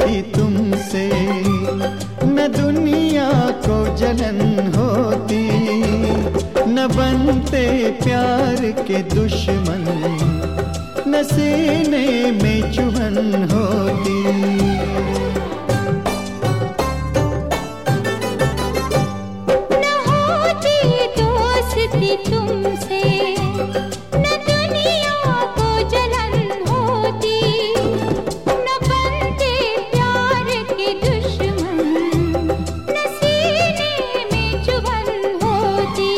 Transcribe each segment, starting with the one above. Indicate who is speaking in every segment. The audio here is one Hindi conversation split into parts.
Speaker 1: थी तुमसे, न दुनिया को जलन होती, न बनते प्यार के दुश्मन, न सीने में चुभन होती।
Speaker 2: न होती दोस्ती तुमसे, न दुनिया को जलन होती, न बनते प्यार के दुश्मन, न सीने में चुभन होती।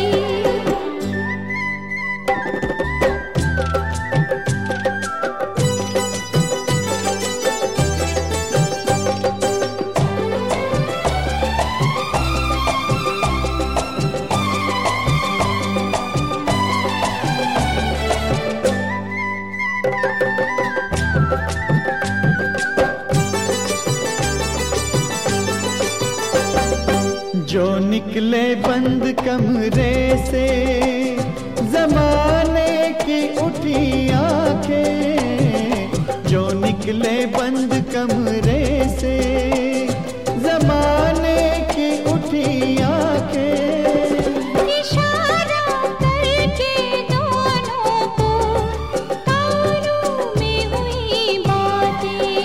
Speaker 1: जो निकले बंद कमरे से, जमाने की उठी आंखें, जो निकले बंद कमरे से, जमाने की उठी आंखें,
Speaker 2: इशारा करके दोनों को कानों में हुई बातें।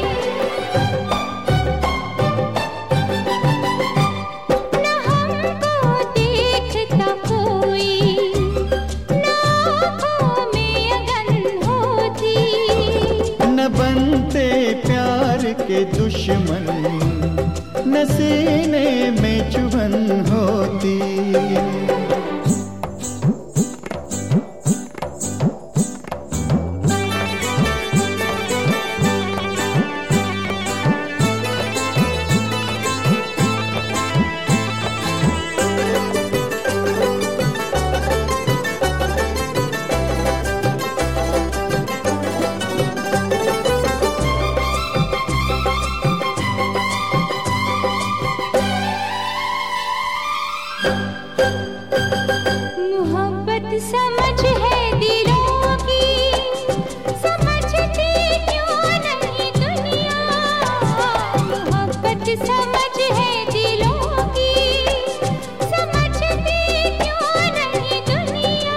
Speaker 2: न हमको देखता कोई, न आँखों में अगन होती,
Speaker 1: न बनते प्यार के दुश्मन, न सीने में चुभन होती।
Speaker 2: मोहब्बत समझ है दिलों की, समझती क्यों नहीं दुनिया। मोहब्बत समझ है दिलों की, समझती क्यों नहीं दुनिया।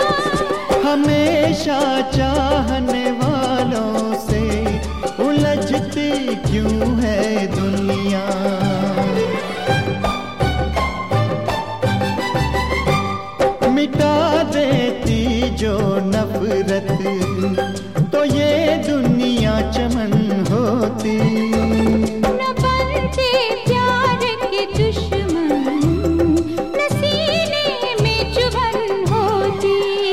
Speaker 1: हमेशा चाहने वालों से उलझती क्यों है दुनिया। मिटा देती जो नफरत, तो ये दुनिया चमन होती।
Speaker 2: न बनते प्यार के दुश्मन, न सीने में चुभन होती।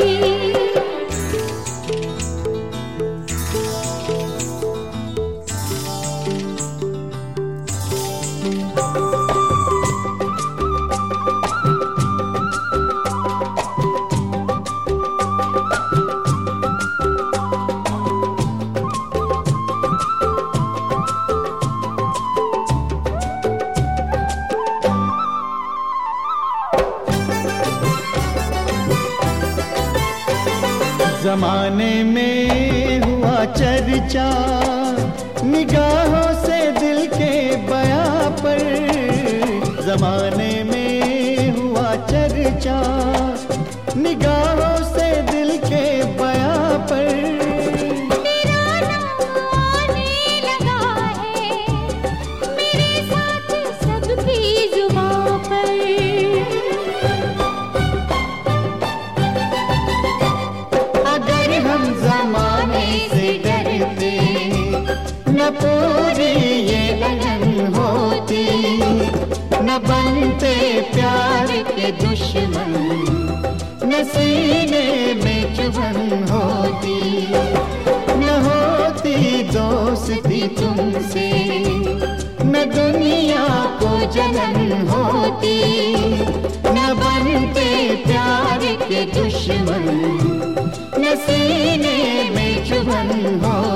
Speaker 1: जमाने में हुआ चर्चा, निगाहों से दिल के बयां पर। जमाने में हुआ चर्चा, निगाहों से दिल के बयां पर।
Speaker 2: तेरा नाम आने लगा है मेरे साथ सबकी जुबां पर।
Speaker 1: हम जमाने से डरते, न पूरी ये लगन होती, न बनते प्यार के दुश्मन, न सीने में चुभन होती। न होती दोस्ती तुमसे, न दुनिया को जलन होती, न बनते प्यार के दुश्मन, न सीने में चुभन हो।